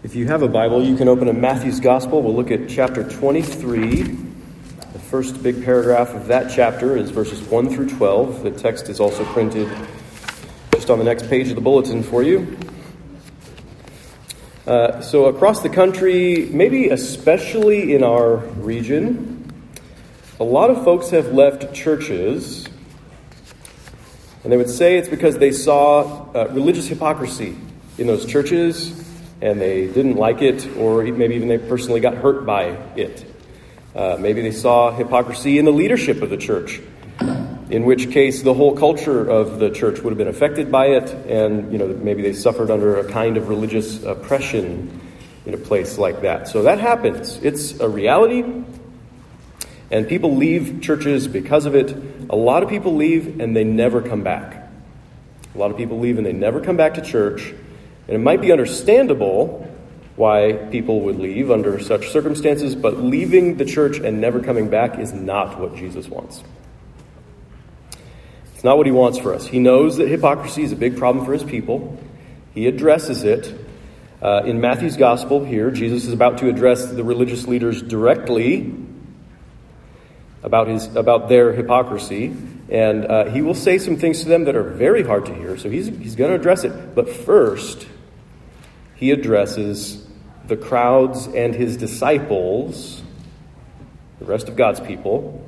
If you have a Bible, you can open to Matthew's Gospel. We'll look at chapter 23. The first big paragraph of that chapter is verses 1 through 12. The text is also printed just on the next page of the bulletin for you. So across the country, maybe especially in our region, a lot of folks have left churches, and they would say it's because they saw religious hypocrisy in those churches, and they didn't like it, or maybe even they personally got hurt by it. Maybe they saw hypocrisy in the leadership of the church, in which case the whole culture of the church would have been affected by it, and maybe they suffered under a kind of religious oppression in a place like that. So that happens. It's a reality, and people leave churches because of it. A lot of people leave and they never come back. A lot of people leave and they never come back to church. And it might be understandable why people would leave under such circumstances, but leaving the church and never coming back is not what Jesus wants. It's not what he wants for us. He knows that hypocrisy is a big problem for his people. He addresses it. In Matthew's Gospel here, Jesus is about to address the religious leaders directly about their hypocrisy. And he will say some things to them that are very hard to hear. So he's going to address it. But first, he addresses the crowds and his disciples, the rest of God's people.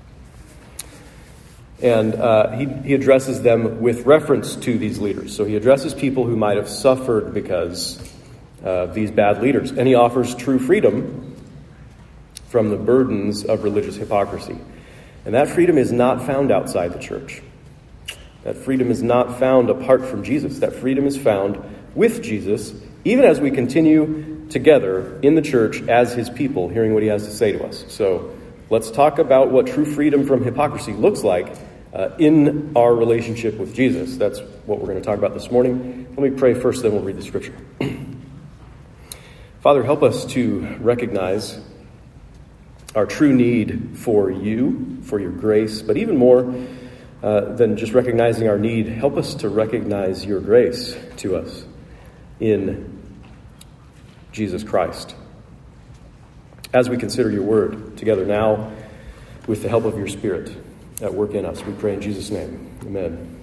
And he addresses them with reference to these leaders. So he addresses people who might have suffered because of these bad leaders. And he offers true freedom from the burdens of religious hypocrisy. And that freedom is not found outside the church. That freedom is not found apart from Jesus. That freedom is found with Jesus, even as we continue together in the church as his people, hearing what he has to say to us. So let's talk about what true freedom from hypocrisy looks like in our relationship with Jesus. That's what we're going to talk about this morning. Let me pray first, then we'll read the scripture. Father, help us to recognize our true need for you, for your grace, but even more than just recognizing our need, help us to recognize your grace to us in Jesus Christ. As we consider your word together now, with the help of your Spirit at work in us, we pray in Jesus' name. Amen.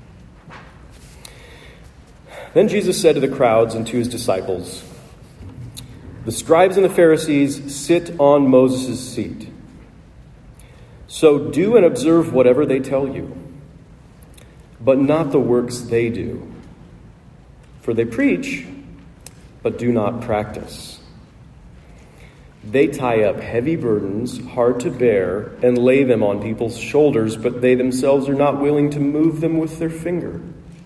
Then Jesus said to the crowds and to his disciples, "The scribes and the Pharisees sit on Moses' seat. So do and observe whatever they tell you, but not the works they do. For they preach, but do not practice. They tie up heavy burdens, hard to bear, and lay them on people's shoulders, but they themselves are not willing to move them with their finger.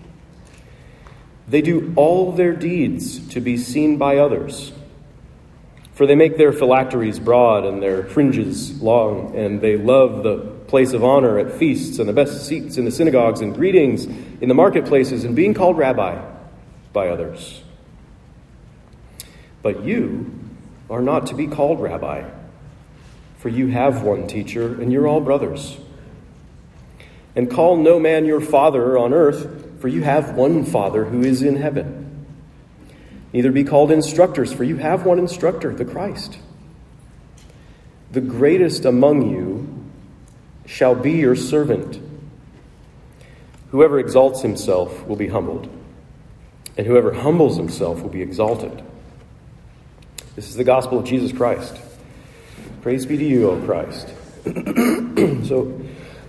They do all their deeds to be seen by others. For they make their phylacteries broad and their fringes long, and they love the place of honor at feasts and the best seats in the synagogues and greetings in the marketplaces and being called rabbi by others. But you are not to be called rabbi, for you have one teacher, and you're all brothers. And call no man your father on earth, for you have one Father who is in heaven. Neither be called instructors, for you have one instructor, the Christ. The greatest among you shall be your servant. Whoever exalts himself will be humbled, and whoever humbles himself will be exalted." This is the gospel of Jesus Christ. Praise be to you, O Christ. So,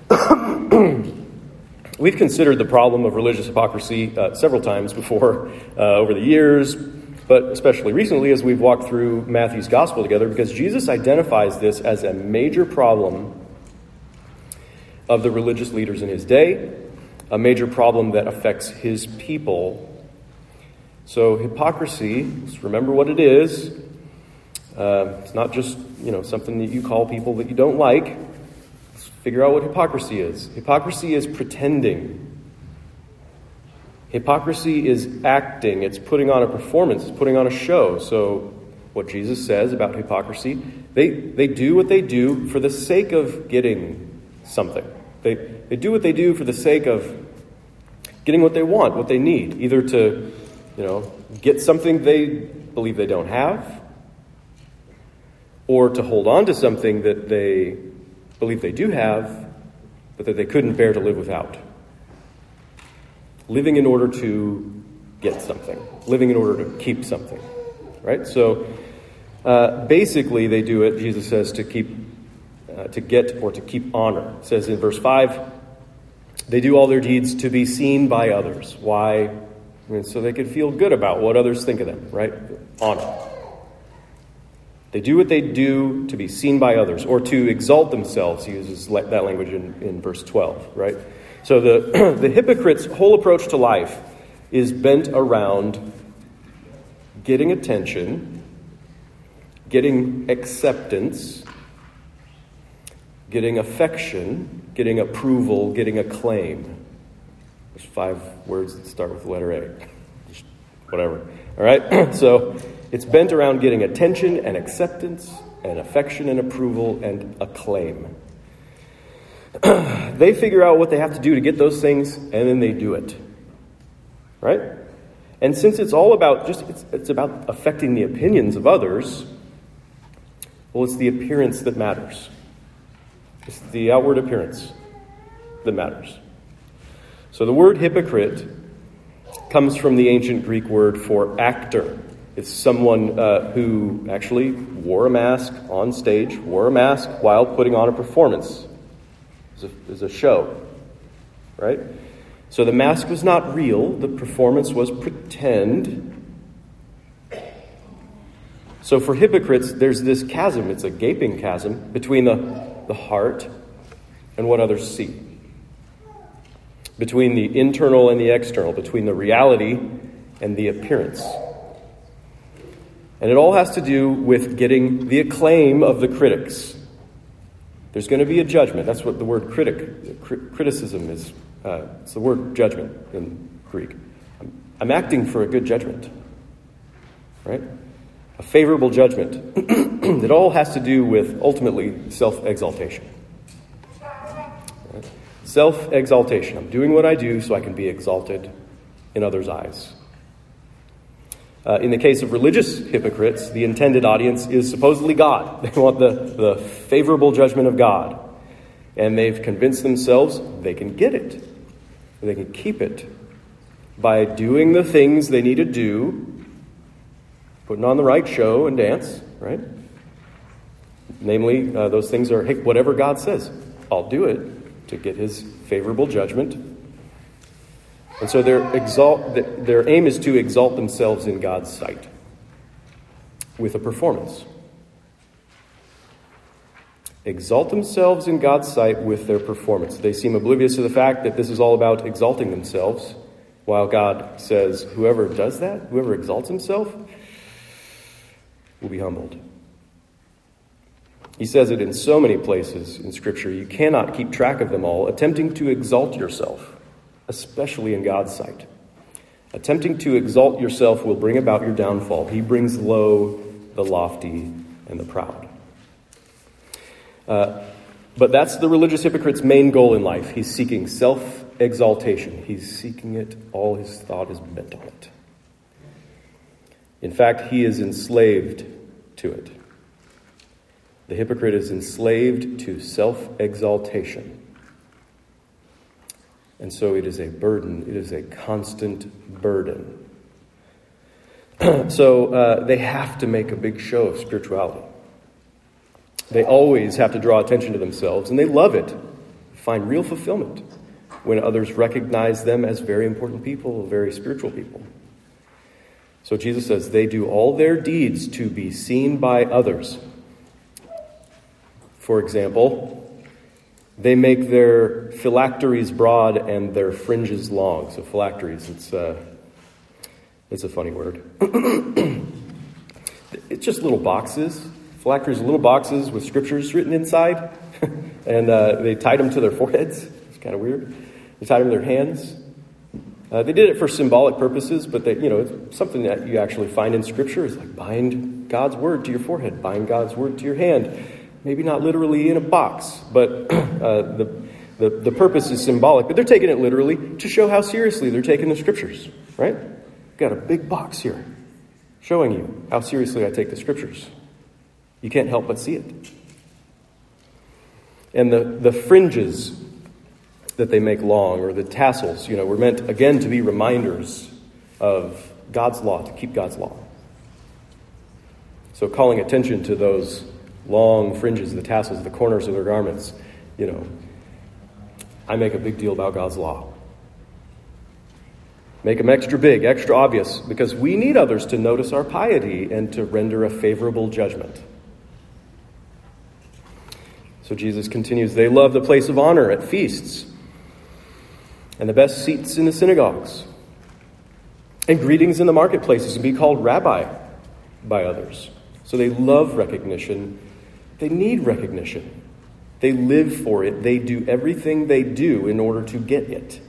we've considered the problem of religious hypocrisy several times before over the years, but especially recently as we've walked through Matthew's Gospel together, because Jesus identifies this as a major problem of the religious leaders in his day, a major problem that affects his people. So hypocrisy, let's remember what it is. It's not just something that you call people that you don't like. Figure out what hypocrisy is. Hypocrisy is pretending. Hypocrisy is acting. It's putting on a performance. It's putting on a show. So what Jesus says about hypocrisy, they do what they do for the sake of getting something. They do what they do for the sake of getting what they want, what they need, either to get something they believe they don't have, or to hold on to something that they believe they do have, but that they couldn't bear to live without. Living in order to get something. Living in order to keep something. Right? So, basically they do it, Jesus says, to get or to keep honor. It says in verse 5, they do all their deeds to be seen by others. Why? So they can feel good about what others think of them, right? Honor. They do what they do to be seen by others, or to exalt themselves. He uses that language in verse 12, right? So the hypocrite's whole approach to life is bent around getting attention, getting acceptance, getting affection, getting approval, getting acclaim. There's 5 words that start with the letter A. Just whatever. All right? So it's bent around getting attention and acceptance and affection and approval and acclaim. They figure out what they have to do to get those things, and then they do it. Right? And since it's all about it's about affecting the opinions of others, well, it's the appearance that matters. It's the outward appearance that matters. So the word hypocrite comes from the ancient Greek word for actor. It's someone who actually wore a mask on stage, wore a mask while putting on a performance. It was a show, right? So the mask was not real. The performance was pretend. So for hypocrites, there's this chasm. It's a gaping chasm between the heart and what others see. Between the internal and the external. Between the reality and the appearance. And it all has to do with getting the acclaim of the critics. There's going to be a judgment. That's what the word criticism is. It's the word judgment in Greek. I'm acting for a good judgment. Right? A favorable judgment. It all has to do with, ultimately, self-exaltation. Right? Self-exaltation. I'm doing what I do so I can be exalted in others' eyes. In the case of religious hypocrites, the intended audience is supposedly God. They want the favorable judgment of God. And they've convinced themselves they can get it. They can keep it by doing the things they need to do, putting on the right show and dance, right? Namely, those things are, hey, whatever God says, I'll do it to get his favorable judgment. And so their aim is to exalt themselves in God's sight with a performance. Exalt themselves in God's sight with their performance. They seem oblivious to the fact that this is all about exalting themselves, while God says, whoever does that, whoever exalts himself, will be humbled. He says it in so many places in Scripture, you cannot keep track of them all, attempting to exalt yourself, especially in God's sight. Attempting to exalt yourself will bring about your downfall. He brings low the lofty and the proud. But that's the religious hypocrite's main goal in life. He's seeking self-exaltation. He's seeking it. All his thought is bent on it. In fact, he is enslaved to it. The hypocrite is enslaved to self-exaltation. And so it is a burden. It is a constant burden. So they have to make a big show of spirituality. They always have to draw attention to themselves, and they love it. Find real fulfillment when others recognize them as very important people, very spiritual people. So Jesus says they do all their deeds to be seen by others. For example, they make their phylacteries broad and their fringes long. So phylacteries, it's a funny word. It's just little boxes. Phylacteries are little boxes with scriptures written inside. And they tied them to their foreheads. It's kind of weird. They tied them to their hands. They did it for symbolic purposes, but it's something that you actually find in Scripture. It's like bind God's word to your forehead, bind God's word to your hand. Maybe not literally in a box, but the purpose is symbolic. But they're taking it literally to show how seriously they're taking the Scriptures, right? got a big box here showing you how seriously I take the Scriptures. You can't help but see it. And the fringes that they make long, or the tassels, were meant, again, to be reminders of God's law, to keep God's law. So calling attention to those long fringes, the tassels, the corners of their garments, I make a big deal about God's law. Make them extra big, extra obvious, because we need others to notice our piety and to render a favorable judgment. So Jesus continues, they love the place of honor at feasts and the best seats in the synagogues and greetings in the marketplaces and be called rabbi by others. So they love recognition. They need recognition. They live for it. They do everything they do in order to get it.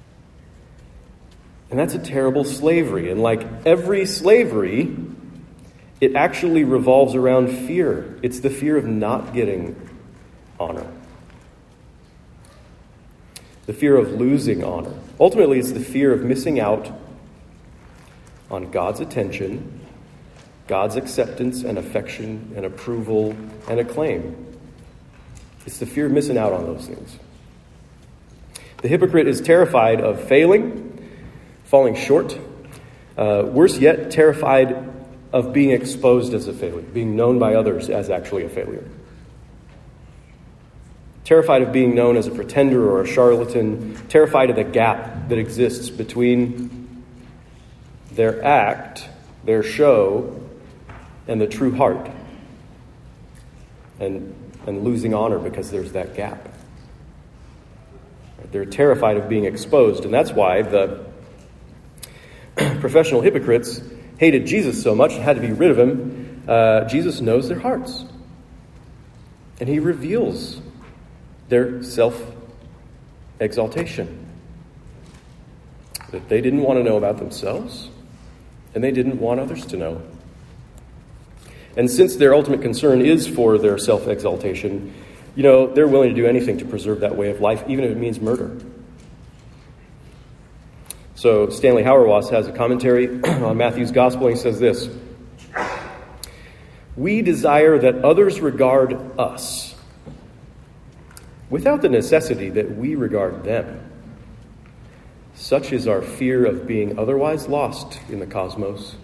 And that's a terrible slavery. And like every slavery, it actually revolves around fear. It's the fear of not getting honor. The fear of losing honor. Ultimately, it's the fear of missing out on God's attention, God's acceptance and affection and approval and acclaim. It's the fear of missing out on those things. The hypocrite is terrified of failing, falling short. Worse yet, terrified of being exposed as a failure, being known by others as actually a failure. Terrified of being known as a pretender or a charlatan, terrified of the gap that exists between their act, their show, and the true heart. And losing honor because there's that gap. They're terrified of being exposed, and that's why the professional hypocrites hated Jesus so much and had to be rid of him. Jesus knows their hearts. And he reveals their self-exaltation. That they didn't want to know about themselves, and they didn't want others to know. And since their ultimate concern is for their self-exaltation, they're willing to do anything to preserve that way of life, even if it means murder. So Stanley Hauerwas has a commentary on Matthew's Gospel, and he says this: "We desire that others regard us without the necessity that we regard them. Such is our fear of being otherwise lost in the cosmos."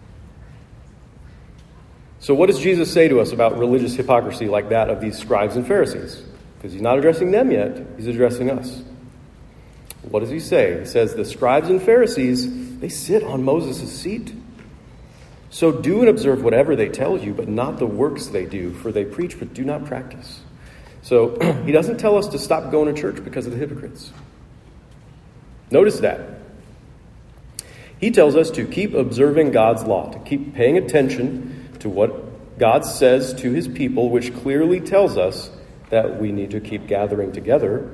So what does Jesus say to us about religious hypocrisy like that of these scribes and Pharisees? Because he's not addressing them yet, he's addressing us. What does he say? He says, the scribes and Pharisees, they sit on Moses' seat. So do and observe whatever they tell you, but not the works they do, for they preach but do not practice. So he doesn't tell us to stop going to church because of the hypocrites. Notice that. He tells us to keep observing God's law, to keep paying attention to what God says to his people, which clearly tells us that we need to keep gathering together.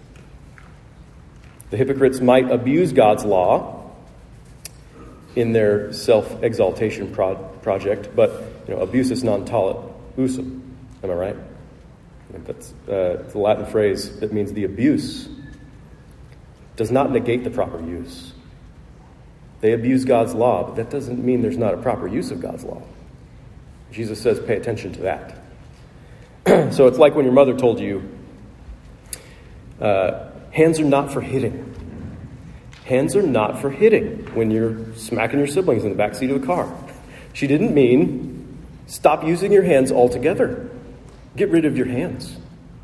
The hypocrites might abuse God's law in their self-exaltation project, but abusus non tollit usum. Am I right? That's the Latin phrase that means the abuse does not negate the proper use. They abuse God's law, but that doesn't mean there's not a proper use of God's law. Jesus says, pay attention to that. So it's like when your mother told you, hands are not for hitting. Hands are not for hitting when you're smacking your siblings in the backseat of the car. She didn't mean stop using your hands altogether. Get rid of your hands.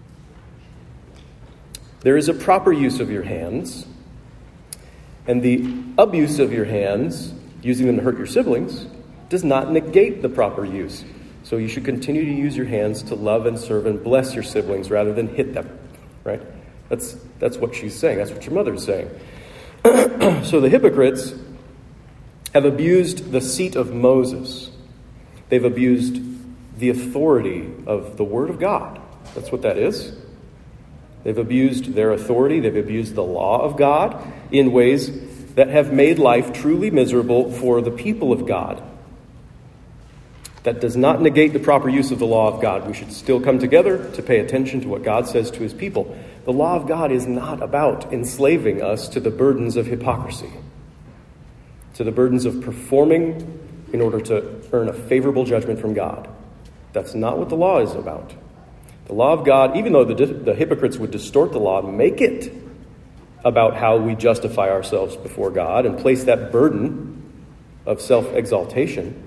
There is a proper use of your hands, and the abuse of your hands, using them to hurt your siblings, does not negate the proper use. So you should continue to use your hands to love and serve and bless your siblings rather than hit them, right? That's what she's saying. That's what your mother's saying. So the hypocrites have abused the seat of Moses. They've abused the authority of the Word of God. That's what that is. They've abused their authority. They've abused the law of God in ways that have made life truly miserable for the people of God. That does not negate the proper use of the law of God. We should still come together to pay attention to what God says to his people. The law of God is not about enslaving us to the burdens of hypocrisy. It's to the burdens of performing in order to earn a favorable judgment from God. That's not what the law is about. The law of God, even though the hypocrites would distort the law, make it about how we justify ourselves before God and place that burden of self-exaltation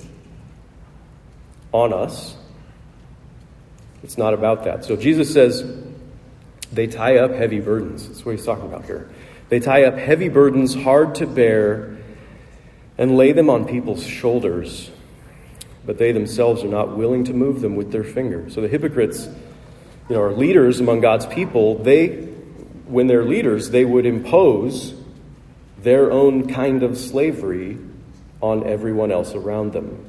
on us. It's not about that. So Jesus says they tie up heavy burdens. That's what he's talking about here. They tie up heavy burdens, hard to bear, and lay them on people's shoulders, but they themselves are not willing to move them with their finger. So the hypocrites, are leaders among God's people. When they're leaders, they would impose their own kind of slavery on everyone else around them.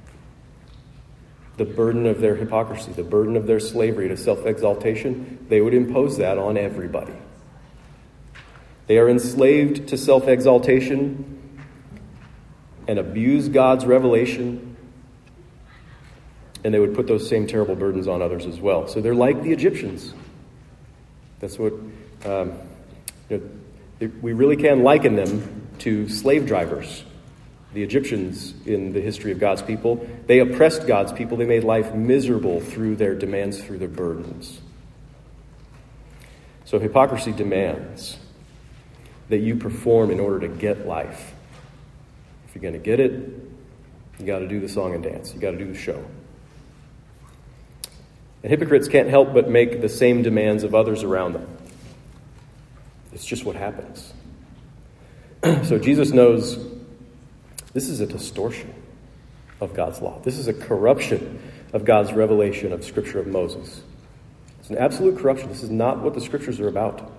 The burden of their hypocrisy, the burden of their slavery to self-exaltation, they would impose that on everybody. They are enslaved to self-exaltation and abuse God's revelation, and they would put those same terrible burdens on others as well. So they're like the Egyptians. That's what we really can liken them to slave drivers. The Egyptians in the history of God's people, they oppressed God's people. They made life miserable through their demands, through their burdens. So hypocrisy demands that you perform in order to get life. If you're going to get it, you got to do the song and dance. You got to do the show. And hypocrites can't help but make the same demands of others around them. It's just what happens. So Jesus knows this is a distortion of God's law. This is a corruption of God's revelation of Scripture of Moses. It's an absolute corruption. This is not what the Scriptures are about.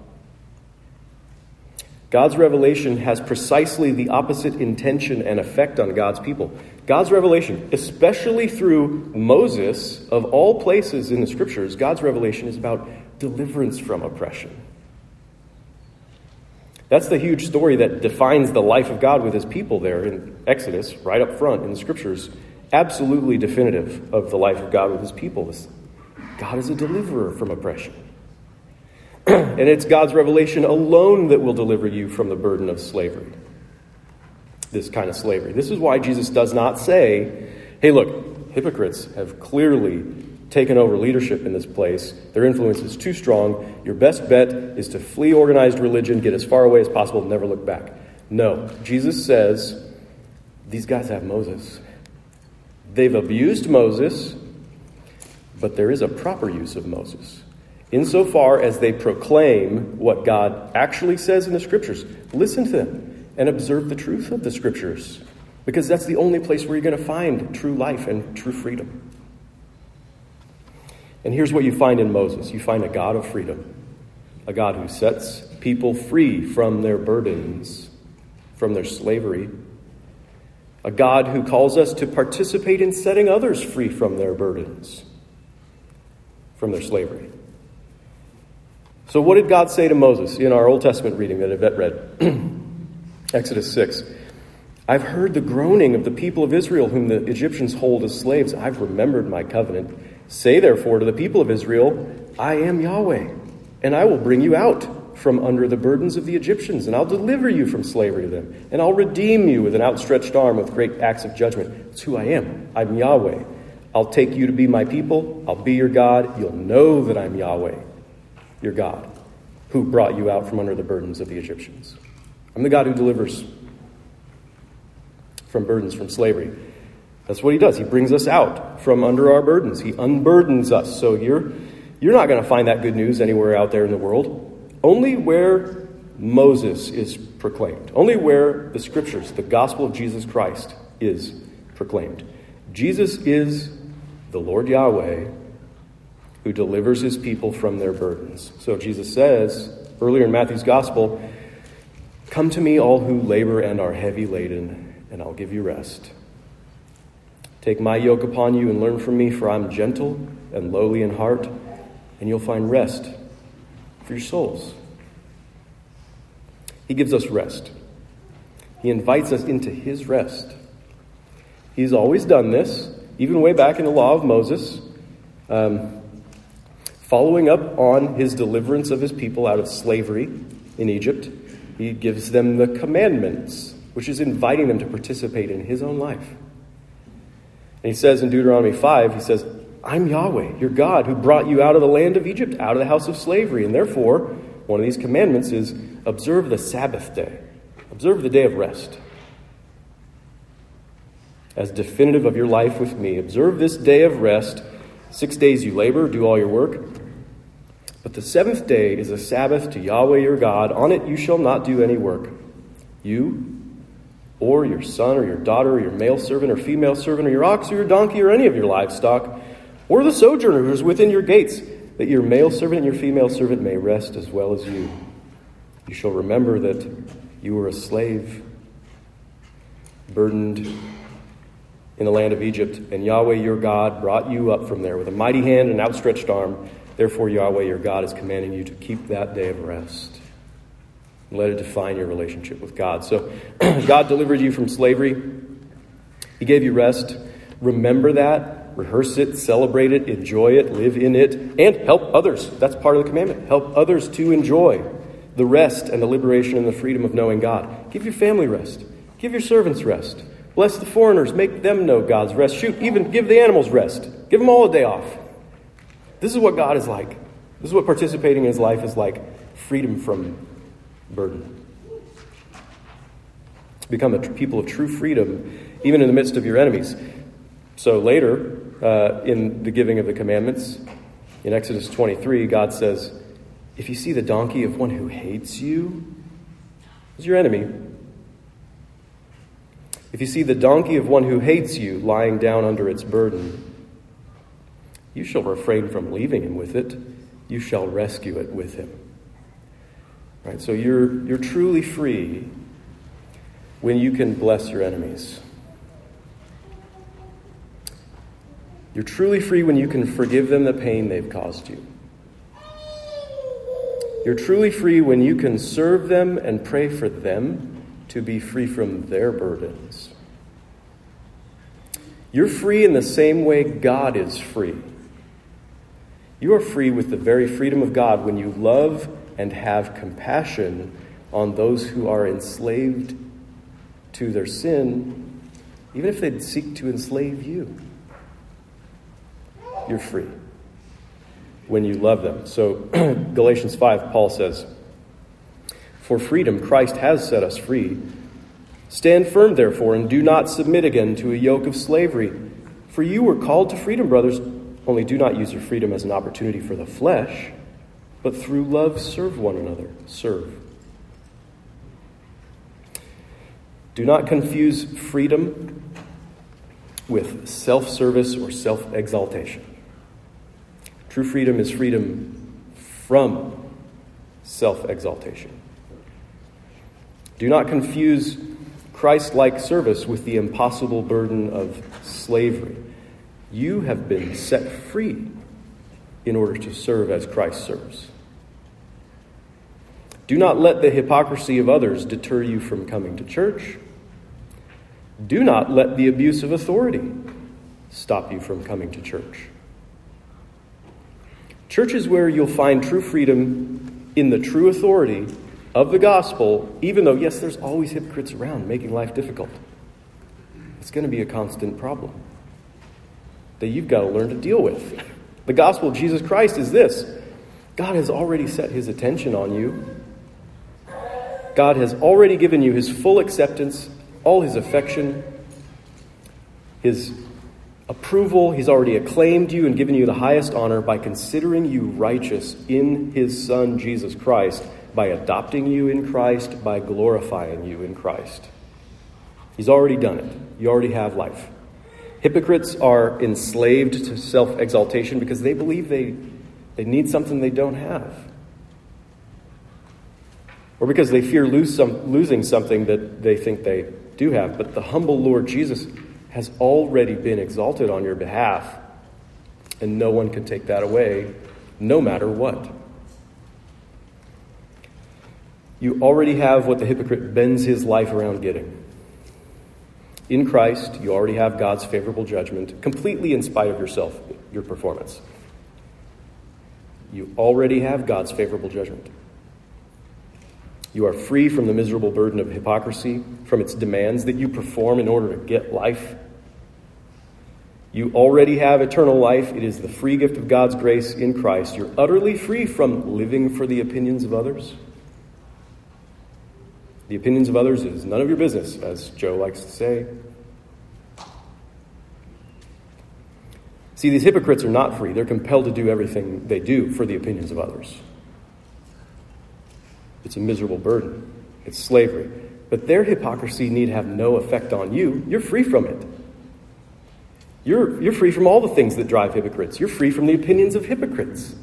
God's revelation has precisely the opposite intention and effect on God's people. God's revelation, especially through Moses, of all places in the Scriptures, God's revelation is about deliverance from oppression. That's the huge story that defines the life of God with his people there in Exodus, right up front in the Scriptures. Absolutely definitive of the life of God with his people. God is a deliverer from oppression. And it's God's revelation alone that will deliver you from the burden of slavery. This kind of slavery. This is why Jesus does not say, hey, look, hypocrites have clearly taken over leadership in this place. Their influence is too strong. Your best bet is to flee organized religion, get as far away as possible, and never look back. No, Jesus says, these guys have Moses. They've abused Moses, but there is a proper use of Moses. Insofar as they proclaim what God actually says in the Scriptures, listen to them and observe the truth of the Scriptures, because that's the only place where you're going to find true life and true freedom. And here's what you find in Moses. You find a God of freedom, a God who sets people free from their burdens, from their slavery, a God who calls us to participate in setting others free from their burdens, from their slavery. So what did God say to Moses in our Old Testament reading that Yvette read? Exodus 6. I've heard the groaning of the people of Israel whom the Egyptians hold as slaves. I've remembered my covenant. Say therefore to the people of Israel, I am Yahweh, and I will bring you out from under the burdens of the Egyptians, and I'll deliver you from slavery to them, and I'll redeem you with an outstretched arm with great acts of judgment. That's who I am. I'm Yahweh. I'll take you to be my people. I'll be your God. You'll know that I'm Yahweh, your God, who brought you out from under the burdens of the Egyptians. I'm the God who delivers from burdens, from slavery. That's what he does. He brings us out from under our burdens. He unburdens us. So you're not going to find that good news anywhere out there in the world. Only where Moses is proclaimed. Only where the Scriptures, the gospel of Jesus Christ, is proclaimed. Jesus is the Lord Yahweh who delivers his people from their burdens. So Jesus says earlier in Matthew's gospel, come to me all who labor and are heavy laden, and I'll give you rest. Take my yoke upon you and learn from me, for I'm gentle and lowly in heart, and you'll find rest for your souls. He gives us rest. He invites us into his rest. He's always done this, even way back in the law of Moses, following up on his deliverance of his people out of slavery in Egypt. He gives them the commandments which is inviting them to participate in his own life. And he says in Deuteronomy 5, he says, I'm Yahweh, your God, who brought you out of the land of Egypt, out of the house of slavery. And therefore, one of these commandments is observe the Sabbath day. Observe the day of rest. As definitive of your life with me, observe this day of rest. 6 days you labor, do all your work. But the seventh day is a Sabbath to Yahweh your God. On it you shall not do any work. You, or your son or your daughter, or your male servant or female servant, or your ox or your donkey, or any of your livestock, or the sojourner who is within your gates, that your male servant and your female servant may rest as well as you. You shall remember that you were a slave, burdened in the land of Egypt, and Yahweh your God brought you up from there with a mighty hand and outstretched arm. Therefore Yahweh your God is commanding you to keep that day of rest. And let it define your relationship with God. So God delivered you from slavery. He gave you rest. Remember that. Rehearse it, celebrate it, enjoy it, live in it, and help others. That's part of the commandment. Help others to enjoy the rest and the liberation and the freedom of knowing God. Give your family rest. Give your servants rest. Bless the foreigners. Make them know God's rest. Shoot, even give the animals rest. Give them all a day off. This is what God is like. This is what participating in his life is like. Freedom from burden. Become a people of true freedom, even in the midst of your enemies. So later, in the giving of the commandments, in Exodus 23, God says, if you see the donkey of one who hates you, is your enemy. If you see the donkey of one who hates you lying down under its burden, you shall refrain from leaving him with it. You shall rescue it with him. Right? So you're truly free when you can bless your enemies. You're truly free when you can forgive them the pain they've caused you. You're truly free when you can serve them and pray for them to be free from their burdens. You're free in the same way God is free. You are free with the very freedom of God when you love and have compassion on those who are enslaved to their sin, even if they'd seek to enslave you. You're free when you love them. So Galatians 5, Paul says, for freedom Christ has set us free. Stand firm, therefore, and do not submit again to a yoke of slavery. For you were called to freedom, brothers. Only do not use your freedom as an opportunity for the flesh, but through love serve one another. Serve. Do not confuse freedom with self-service or self-exaltation. True freedom is freedom from self-exaltation. Do not confuse Christ-like service with the impossible burden of slavery. You have been set free in order to serve as Christ serves. Do not let the hypocrisy of others deter you from coming to church. Do not let the abuse of authority stop you from coming to church. Church is where you'll find true freedom in the true authority of the gospel, even though, yes, there's always hypocrites around making life difficult. It's going to be a constant problem that you've got to learn to deal with. The gospel of Jesus Christ is this: God has already set his attention on you. God has already given you his full acceptance, all his affection, his approval. He's already acclaimed you and given you the highest honor by considering you righteous in his Son, Jesus Christ, by adopting you in Christ, by glorifying you in Christ. He's already done it. You already have life. Hypocrites are enslaved to self-exaltation because they believe they need something they don't have. Or because they fear losing something that they think they do have. But the humble Lord Jesus has already been exalted on your behalf, and no one can take that away, no matter what. You already have what the hypocrite bends his life around getting. In Christ, you already have God's favorable judgment, completely in spite of yourself, your performance. You already have God's favorable judgment. You are free from the miserable burden of hypocrisy, from its demands that you perform in order to get life. You already have eternal life. It is the free gift of God's grace in Christ. You're utterly free from living for the opinions of others. The opinions of others is none of your business, as Joe likes to say. See, these hypocrites are not free. They're compelled to do everything they do for the opinions of others. It's a miserable burden. It's slavery. But their hypocrisy need have no effect on you. You're free from it. You're free from all the things that drive hypocrites. You're free from the opinions of hypocrites.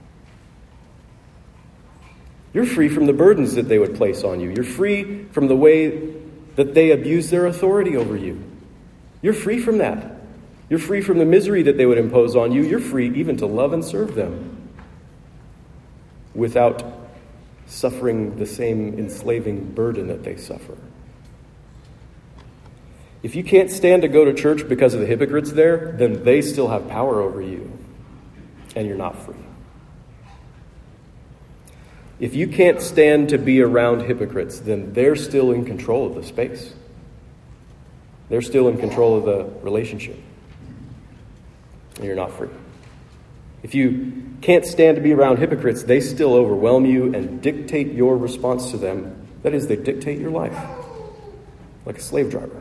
You're free from the burdens that they would place on you. You're free from the way that they abuse their authority over you. You're free from that. You're free from the misery that they would impose on you. You're free even to love and serve them without suffering the same enslaving burden that they suffer. If you can't stand to go to church because of the hypocrites there, then they still have power over you, and you're not free. If you can't stand to be around hypocrites, then they're still in control of the space. They're still in control of the relationship, and you're not free. If you can't stand to be around hypocrites, they still overwhelm you and dictate your response to them. That is, they dictate your life, like a slave driver.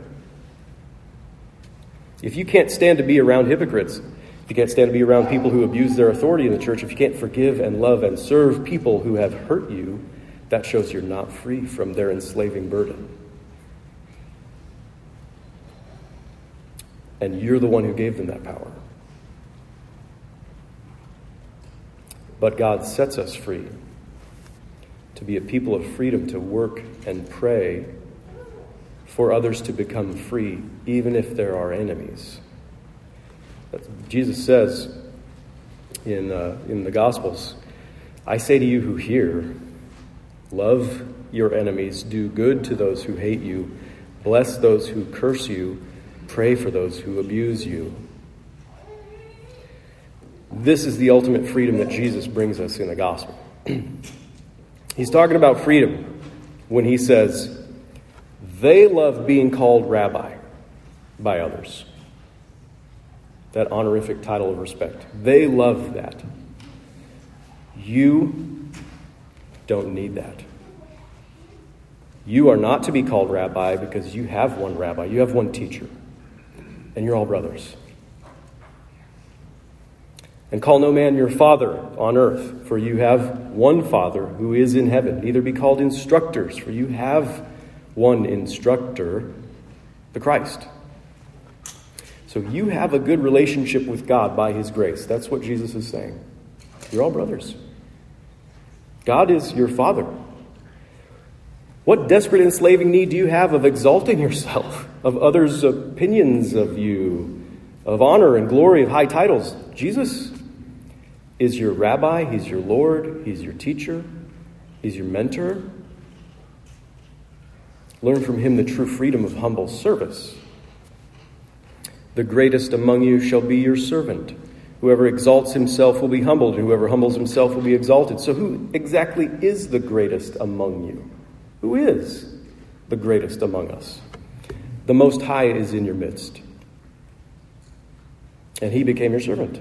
If you can't stand to be around hypocrites, if you can't stand to be around people who abuse their authority in the church, if you can't forgive and love and serve people who have hurt you, that shows you're not free from their enslaving burden. And you're the one who gave them that power. But God sets us free to be a people of freedom to work and pray for others to become free, even if there are enemies. Jesus says in the Gospels, I say to you who hear, love your enemies, do good to those who hate you, bless those who curse you, pray for those who abuse you. This is the ultimate freedom that Jesus brings us in the gospel. He's talking about freedom when he says, they love being called rabbi by others. That honorific title of respect. They love that. You don't need that. You are not to be called rabbi because you have one rabbi. You have one teacher. And you're all brothers. And call no man your father on earth, for you have one Father who is in heaven. Neither be called instructors, for you have one instructor, the Christ. So you have a good relationship with God by his grace. That's what Jesus is saying. You're all brothers. God is your Father. What desperate enslaving need do you have of exalting yourself, of others' opinions of you, of honor and glory, of high titles? Jesus is your rabbi, he's your Lord, he's your teacher, he's your mentor. Learn from him the true freedom of humble service. The greatest among you shall be your servant. Whoever exalts himself will be humbled, and whoever humbles himself will be exalted. So who exactly is the greatest among you? Who is the greatest among us? The Most High is in your midst. And he became your servant.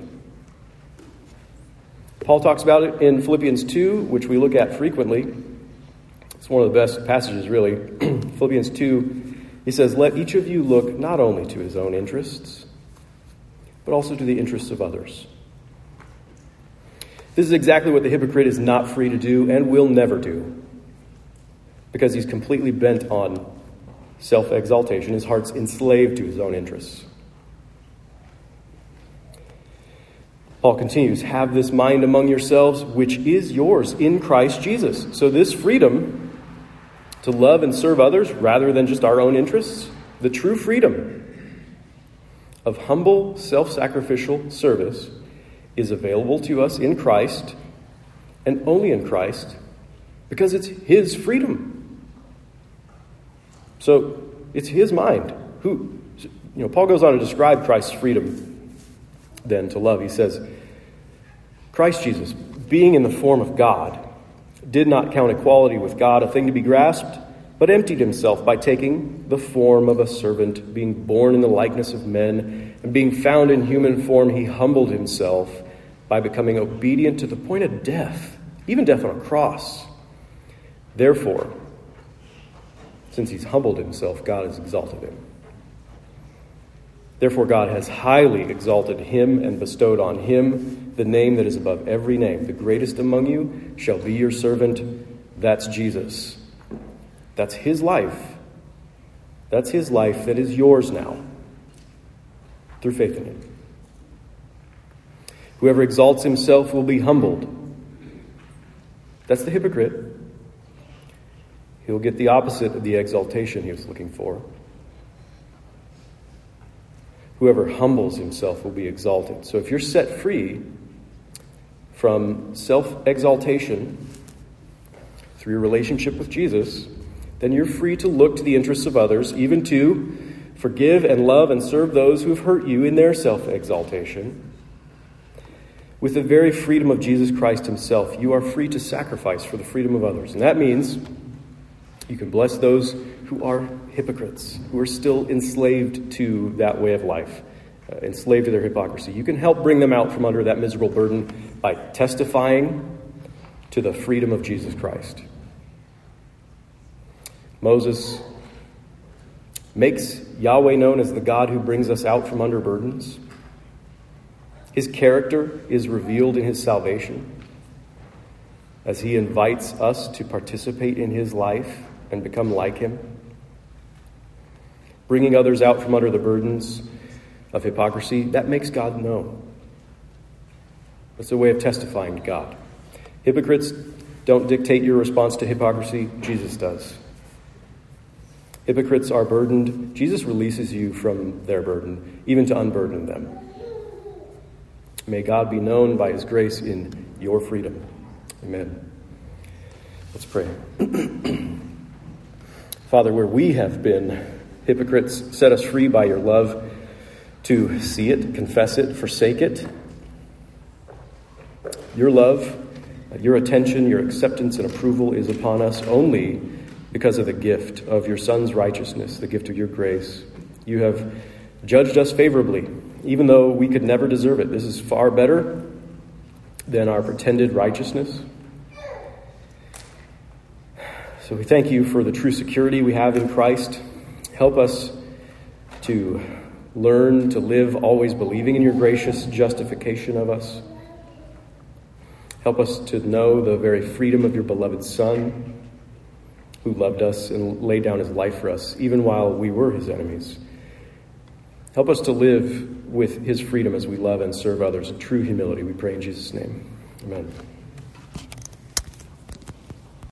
Paul talks about it in Philippians 2, which we look at frequently. It's one of the best passages, really. Philippians 2, he says, let each of you look not only to his own interests, but also to the interests of others. This is exactly what the hypocrite is not free to do and will never do, because he's completely bent on self-exaltation. His heart's enslaved to his own interests. Paul continues, have this mind among yourselves, which is yours in Christ Jesus. So this freedom to love and serve others rather than just our own interests, the true freedom of humble, self-sacrificial service is available to us in Christ and only in Christ because it's his freedom. So it's his mind. Paul goes on to describe Christ's freedom then to love. He says, Christ Jesus, being in the form of God, did not count equality with God a thing to be grasped, but emptied himself by taking the form of a servant, being born in the likeness of men, and being found in human form, he humbled himself by becoming obedient to the point of death, even death on a cross. Therefore, since he's humbled himself, God has exalted him. Therefore, God has highly exalted him and bestowed on him the name that is above every name. The greatest among you shall be your servant. That's Jesus. That's his life. That's his life that is yours now, through faith in him. Whoever exalts himself will be humbled. That's the hypocrite. He'll get the opposite of the exaltation he was looking for. Whoever humbles himself will be exalted. So if you're set free from self-exaltation through your relationship with Jesus, then you're free to look to the interests of others, even to forgive and love and serve those who have hurt you in their self-exaltation. With the very freedom of Jesus Christ himself, you are free to sacrifice for the freedom of others. And that means you can bless those who are hypocrites, who are still enslaved to that way of life, enslaved to their hypocrisy. You can help bring them out from under that miserable burden by testifying to the freedom of Jesus Christ. Moses makes Yahweh known as the God who brings us out from under burdens. His character is revealed in his salvation as he invites us to participate in his life and become like him. Bringing others out from under the burdens of hypocrisy, that makes God known. It's a way of testifying to God. Hypocrites don't dictate your response to hypocrisy. Jesus does. Hypocrites are burdened. Jesus releases you from their burden, even to unburden them. May God be known by his grace in your freedom. Amen. Let's pray. Father, where we have been hypocrites, set us free by your love to see it, confess it, forsake it. Your love, your attention, your acceptance and approval is upon us only because of the gift of your Son's righteousness, the gift of your grace. You have judged us favorably, even though we could never deserve it. This is far better than our pretended righteousness. So we thank you for the true security we have in Christ. Help us to learn to live always believing in your gracious justification of us. Help us to know the very freedom of your beloved Son, who loved us and laid down his life for us, even while we were his enemies. Help us to live with his freedom as we love and serve others in true humility. We pray in Jesus' name. Amen.